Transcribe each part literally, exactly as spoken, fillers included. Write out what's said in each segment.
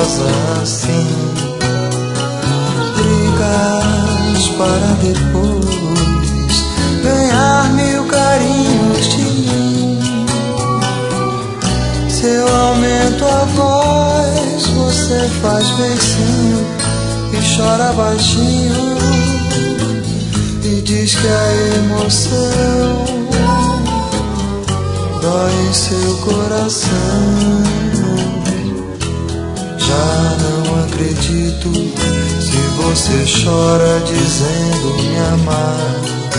gostosa assim. Brigas para depois ganhar mil carinhos de mim. Se eu aumento a voz, você faz beicinho e chora baixinho e diz que a emoção dói em seu coração. Já não acredito se você chora dizendo me amar.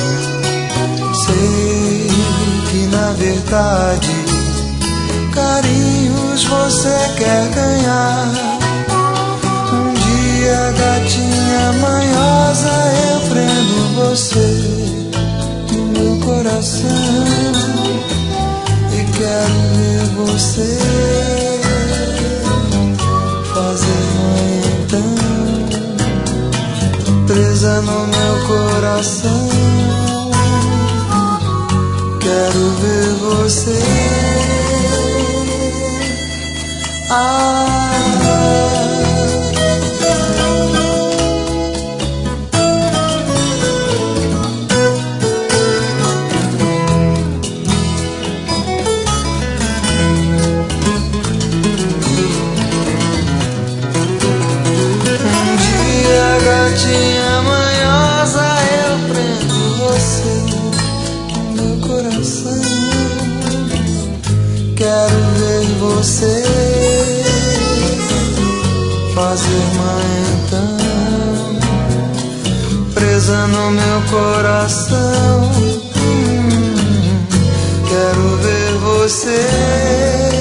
Sei que na verdade carinhos você quer ganhar. Um dia, gatinha manhosa, eu prendo você no meu coração e quero ver você fazer mãe então, presa no meu coração. Quero ver você. Ah, um dia, gatinha manhosa, eu prendo você no meu coração. Quero ver você fazer mãe então, presa no meu coração. Hum, quero ver você